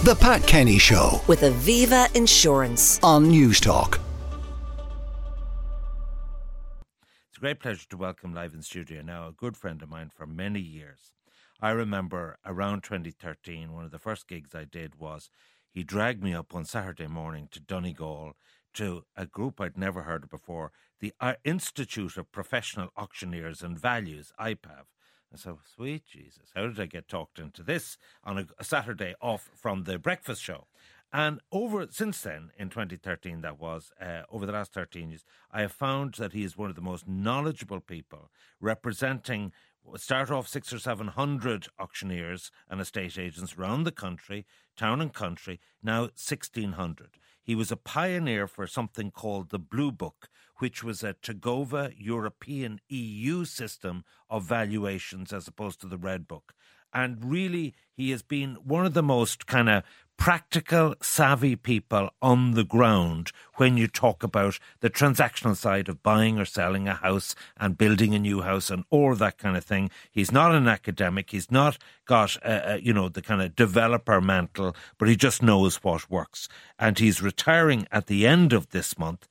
The Pat Kenny Show with Aviva Insurance on Newstalk. It's a great pleasure to welcome live in studio now a good friend of mine for many years. I remember around 2013, one of the first gigs I did was he dragged me up one Saturday morning to Donegal to a group I'd never heard of before, the Institute of Professional Auctioneers and Values, IPAV. And so, sweet Jesus, how did I get talked into this on a Saturday off from the breakfast show? And since then, in 2013, that was, over the last 13 years, I have found that he is one of the most knowledgeable people representing, start off 600 or 700 auctioneers and estate agents around the country, town and country, now 1,600. He was a pioneer for something called the Blue Book, which was a Tagova European EU system of valuations as opposed to the Red Book. And really, he has been one of the most kind of practical, savvy people on the ground when you talk about the transactional side of buying or selling a house and building a new house and all that kind of thing. He's not an academic. He's not got, the kind of developer mantle, but he just knows what works. And he's retiring at the end of this month,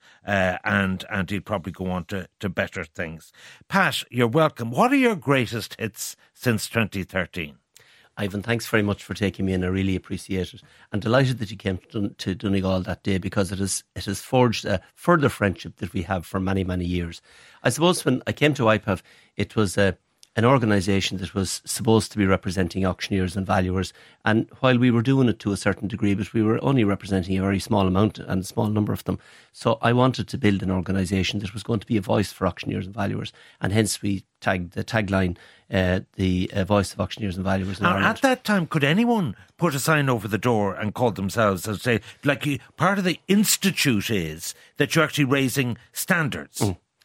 and he'll probably go on to better things. Pat, you're welcome. What are your greatest hits since 2013? Ivan, thanks very much for taking me in. I really appreciate it. And delighted that you came to Donegal that day, because it has forged a further friendship that we have for many, many years. I suppose when I came to IPAV, it was an organisation that was supposed to be representing auctioneers and valuers. And while we were doing it to a certain degree, but we were only representing a very small amount and a small number of them. So I wanted to build an organisation that was going to be a voice for auctioneers and valuers. And hence we tagged the tagline, the voice of auctioneers and valuers in Ireland. At that time, could anyone put a sign over the door and call themselves and say, part of the institute is that you're actually raising standards?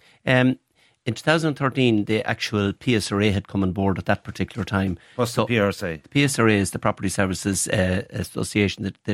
In 2013, the actual PSRA had come on board at that particular time. What's the PSRA? The PSRA is the Property Services Association. The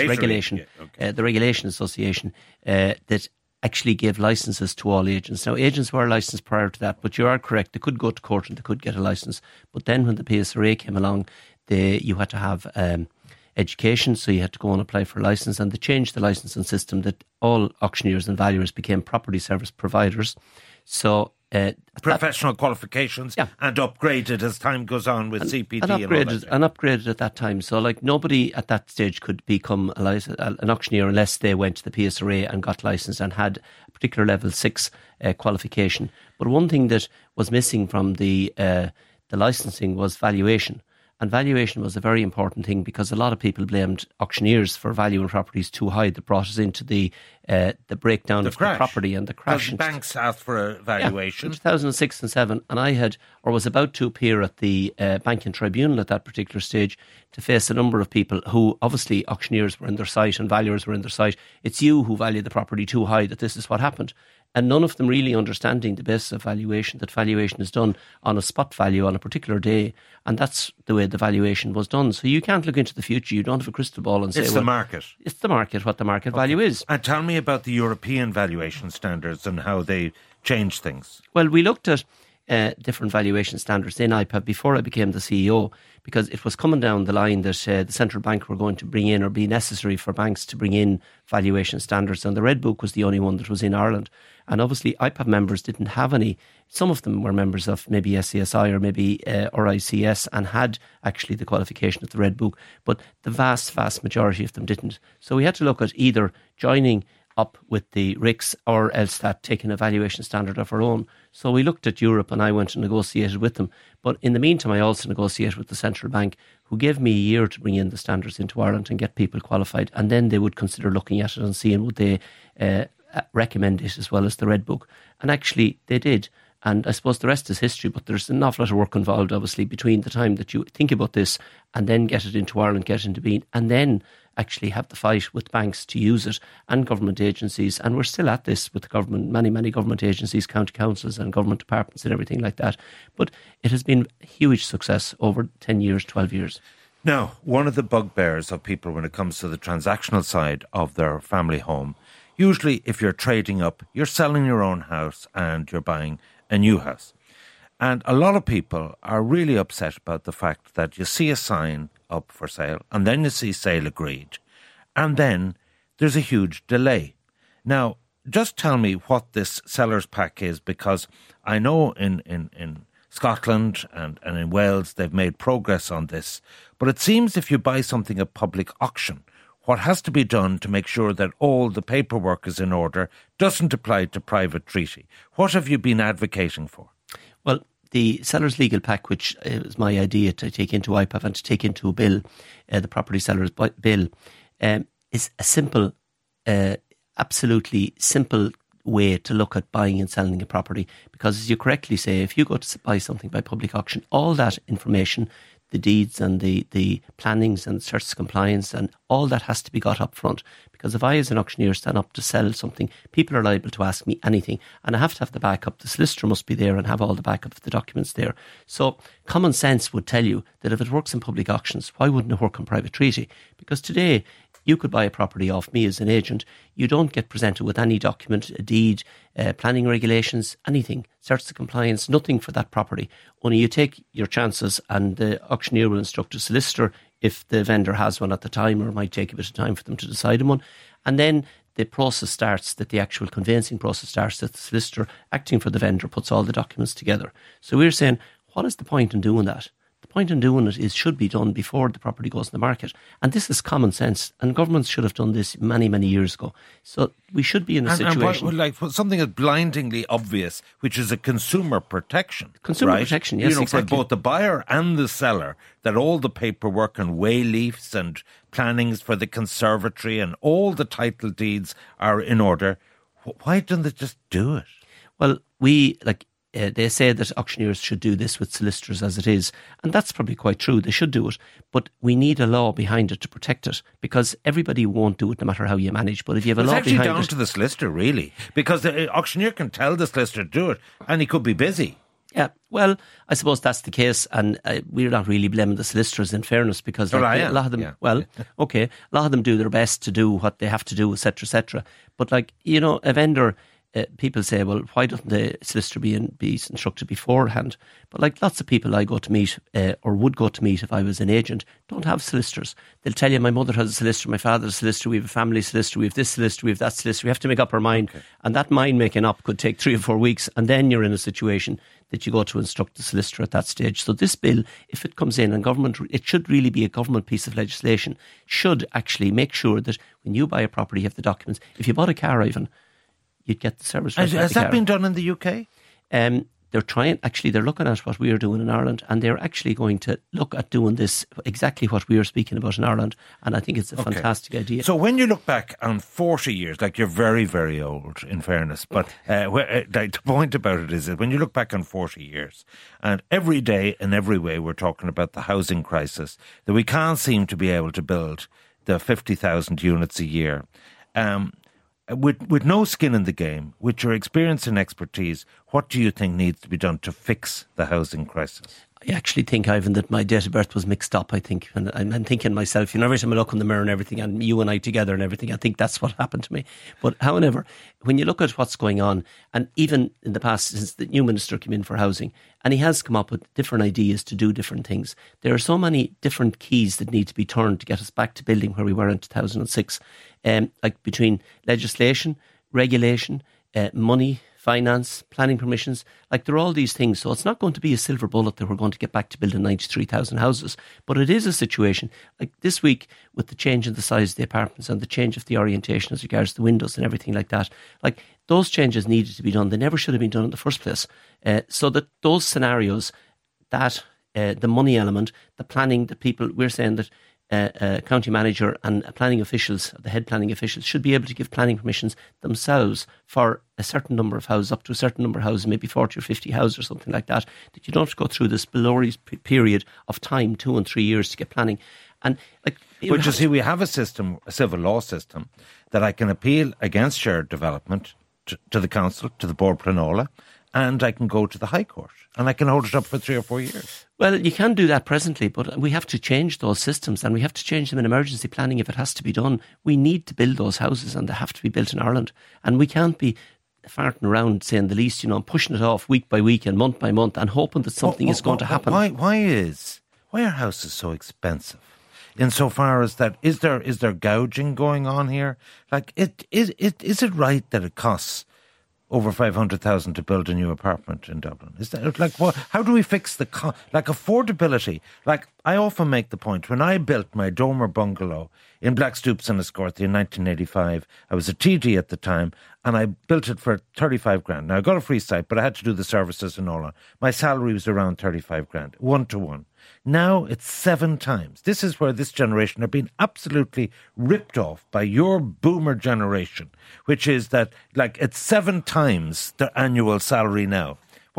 Regulation Association that actually gave licences to all agents. Now, agents were licensed prior to that, but you are correct. They could go to court and they could get a licence. But then when the PSRA came along, you had to have education, so you had to go and apply for a licence, and they changed the licensing system that all auctioneers and valuers became property service providers. So professional qualifications, and upgraded as time goes on with CPD and upgraded at that time. So nobody at that stage could become an auctioneer unless they went to the PSRA and got licensed and had a particular level 6 qualification. But one thing that was missing from the licensing was valuation. And valuation was a very important thing, because a lot of people blamed auctioneers for valuing properties too high. That brought us into the breakdown of the property and the crash. Banks asked for a valuation. In 2006 and 2007, and I was about to appear at the banking tribunal at that particular stage to face a number of people who, obviously, auctioneers were in their sight and valuers were in their sight. It's you who value the property too high, that this is what happened. And none of them really understanding the basis of valuation, that valuation is done on a spot value on a particular day. And that's the way the valuation was done. So you can't look into the future. You don't have a crystal ball and say, it's the market. It's the market, what the market value is. And tell me about the European valuation standards and how they change things. Well, we looked at different valuation standards in IPAV before I became the CEO, because it was coming down the line that the central bank were going to bring in, or be necessary for banks to bring in, valuation standards, and the Red Book was the only one that was in Ireland. And obviously IPAV members didn't have any. Some of them were members of maybe SCSI or maybe RICS and had actually the qualification of the Red Book, but the vast majority of them didn't. So we had to look at either joining up with the RICS or else that taking a valuation standard of our own. So we looked at Europe and I went and negotiated with them. But in the meantime, I also negotiated with the central bank, who gave me a year to bring in the standards into Ireland and get people qualified. And then they would consider looking at it and seeing would they recommend it as well as the Red Book. And actually they did. And I suppose the rest is history, but there's an awful lot of work involved, obviously, between the time that you think about this and then get it into Ireland, get it into being, and then actually have the fight with banks to use it and government agencies. And we're still at this with the government, many government agencies, county councils and government departments and everything like that. But it has been a huge success over 10 years, 12 years. Now, one of the bugbears of people when it comes to the transactional side of their family home, usually if you're trading up, you're selling your own house and you're buying a new house. And a lot of people are really upset about the fact that you see a sign up for sale, and then you see sale agreed, and then there's a huge delay. Now, just tell me what this seller's pack is, because I know in Scotland and in Wales they've made progress on this, but it seems if you buy something at public auction, what has to be done to make sure that all the paperwork is in order doesn't apply to private treaty. What have you been advocating for? Well, the seller's legal pack, which was my idea to take into IPAV and to take into a bill, the property seller's bill, is a simple, absolutely simple way to look at buying and selling a property. Because as you correctly say, if you go to buy something by public auction, all that information, the deeds and the plannings and search compliance and all that has to be got up front. Because if I as an auctioneer stand up to sell something, people are liable to ask me anything, and I have to have the backup. The solicitor must be there and have all the backup of the documents there. So common sense would tell you that if it works in public auctions, why wouldn't it work on private treaty? Because today you could buy a property off me as an agent. You don't get presented with any document, a deed, planning regulations, anything, search the compliance, nothing for that property. Only you take your chances, and the auctioneer will instruct a solicitor if the vendor has one at the time, or it might take a bit of time for them to decide on one. And then the process starts, that the actual conveyancing process starts, that the solicitor acting for the vendor puts all the documents together. So we're saying, what is the point in doing that? The point in doing it should be done before the property goes in the market. And this is common sense. And governments should have done this many, many years ago. So we should be in a situation... And like something that's blindingly obvious, which is a consumer protection. Consumer protection, yes, exactly. For both the buyer and the seller, that all the paperwork and way leafs and plannings for the conservatory and all the title deeds are in order. Why don't they just do it? Well, they say that auctioneers should do this with solicitors as it is, and that's probably quite true. They should do it, but we need a law behind it to protect it, because everybody won't do it no matter how you manage. But if you have a law behind it... It's actually down to the solicitor, really, because the auctioneer can tell the solicitor to do it, and he could be busy. Yeah, well, I suppose that's the case, and we're not really blaming the solicitors, in fairness, because a lot of them, a lot of them do their best to do what they have to do, etc., etc. But a vendor... people say, well, why doesn't the solicitor be instructed beforehand? But lots of people I go to meet, or would go to meet if I was an agent, don't have solicitors. They'll tell you, my mother has a solicitor, my father has a solicitor, we have a family solicitor, we have this solicitor, we have that solicitor. We have to make up our mind. Okay. And that mind making up could take 3 or 4 weeks, and then you're in a situation that you go to instruct the solicitor at that stage. So this bill, if it comes in, and government, it should really be a government piece of legislation, should actually make sure that when you buy a property, you have the documents. If you bought a car, Ivan, you'd get the service. Has that been done in the UK? They're looking at what we are doing in Ireland, and they're actually going to look at doing this, exactly what we are speaking about in Ireland, and I think it's a fantastic idea. So when you look back on 40 years, you're very, very old, in fairness, but the point about it is that when you look back on 40 years, and every day in every way we're talking about the housing crisis, that we can't seem to be able to build the 50,000 units a year, with no skin in the game, with your experience and expertise, what do you think needs to be done to fix the housing crisis? I actually think, Ivan, that my date of birth was mixed up, I think. And I'm thinking myself, every time I look in the mirror and everything, and you and I together and everything, I think that's what happened to me. But however, when you look at what's going on, and even in the past, since the new minister came in for housing, and he has come up with different ideas to do different things, there are so many different keys that need to be turned to get us back to building where we were in 2006, between legislation, regulation, money, finance, planning permissions, there are all these things. So it's not going to be a silver bullet that we're going to get back to building 93,000 houses. But it is a situation, this week, with the change in the size of the apartments and the change of the orientation as regards the windows and everything like that, those changes needed to be done. They never should have been done in the first place. So that those scenarios, that the money element, the planning, the people, we're saying that county manager and planning officials, the head planning officials, should be able to give planning permissions themselves for a certain number of houses, up to a certain number of houses, maybe 40 or 50 houses or something like that, that you don't have to go through this glorious period of time, 2 and 3 years to get planning. And but you see, we have a system, a civil law system, that I can appeal against shared development to the council, to the Board Planola, and I can go to the High Court, and I can hold it up for 3 or 4 years. Well, you can do that presently, but we have to change those systems, and we have to change them in emergency planning if it has to be done. We need to build those houses, and they have to be built in Ireland. And we can't be farting around, saying the least, pushing it off week by week and month by month, and hoping that something is going to happen. Why are houses so expensive? insofar as that, is there gouging going on here? Like, is it right that it costs over 500,000 to build a new apartment in Dublin? Is that like what? How do we fix the affordability? Like, I often make the point, when I built my dormer bungalow in Blackstoops in Escorthy in 1985, I was a TD at the time, and I built it for 35 grand. Now, I got a free site, but I had to do the services and all that. My salary was around 35 grand, 1-to-1. Now it's 7 times. This is where this generation are being absolutely ripped off by your boomer generation, which is that, like, it's 7 times their annual salary now.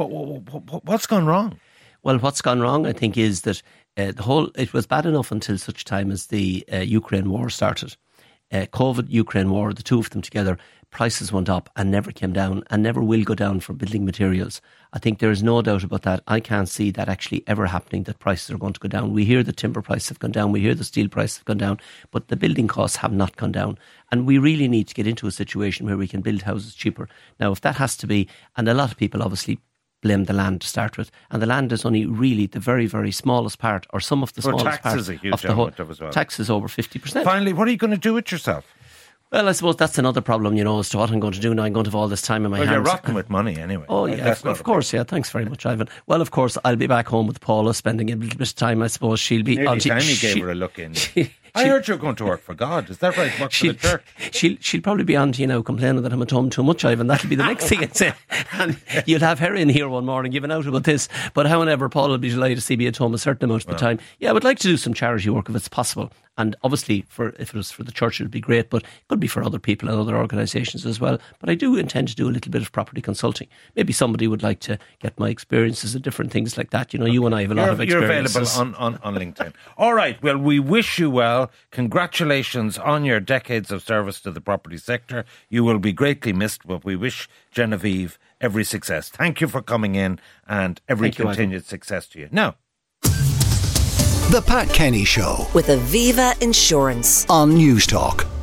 What's gone wrong? Well, what's gone wrong, I think, is that it was bad enough until such time as the Ukraine war started. COVID, Ukraine war, the two of them together, prices went up and never came down and never will go down for building materials. I think there is no doubt about that. I can't see that actually ever happening, that prices are going to go down. We hear the timber prices have gone down, we hear the steel prices have gone down, but the building costs have not gone down. And we really need to get into a situation where we can build houses cheaper. Now, if that has to be, and a lot of people obviously blame the land to start with, and the land is only really the very, very smallest part, or some of the smallest part is a huge of the whole. As well. Tax is over 50%. Finally, what are you going to do with yourself? Well, I suppose that's another problem, as to what I'm going to do now. I'm going to have all this time in my hands. Well, you're rotten with money anyway. Oh, yeah, of course, yeah. Thanks very much, Ivan. Well, of course, I'll be back home with Paula, spending a little bit of time, I suppose. She'll be... Nearly time you gave her a look in. I heard you're going to work for God. Is that right? Work for the church? She'll probably be on to you now, complaining that I'm at home too much, Ivan. That'll be the next thing I'd say. And you'll have her in here one morning giving out about this. But however, Paul will be delighted to see me at home a certain amount of the time. Yeah, I would like to do some charity work if it's possible. And obviously, if it was for the church, it would be great, but it could be for other people and other organisations as well. But I do intend to do a little bit of property consulting. Maybe somebody would like to get my experiences and different things like that. You and I have a lot of experiences. You're available on LinkedIn. All right, well, we wish you well. Congratulations on your decades of service to the property sector. You will be greatly missed, but we wish Genevieve every success. Thank you for coming in, and every continued success to you. Now, The Pat Kenny Show with Aviva Insurance on News Talk.